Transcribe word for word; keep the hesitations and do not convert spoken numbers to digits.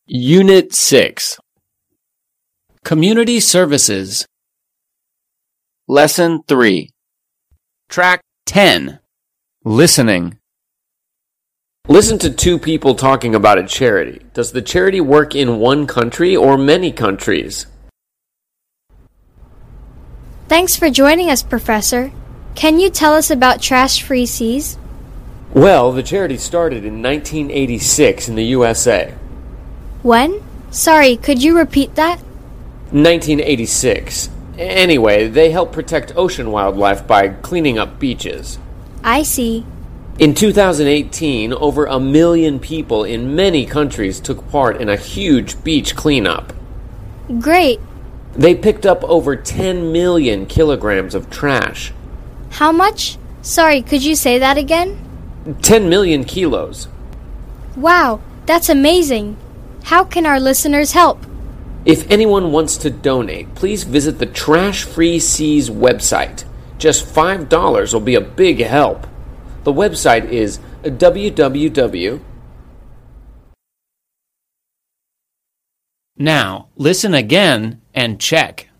Unit six. Community Services. Lesson three. Track ten. Listening. Listen to two people talking about a charity. Does the charity work in one country or many countries? Thanks for joining us, Professor. Can you tell us about Trash Free Seas? Well, the charity started in nineteen eighty-six in the U S A. When? Sorry, could you repeat that? nineteen eighty-six. Anyway, they help protect ocean wildlife by cleaning up beaches. I see. In two thousand eighteen, over a million people in many countries took part in a huge beach cleanup. Great. They picked up over ten million kilograms of trash. How much? Sorry, could you say that again? ten million kilos. Wow, that's amazing. How can our listeners help? If anyone wants to donate, please visit the Trash Free Seas website. Just five dollars will be a big help. The website is w w w. Now, listen again and check.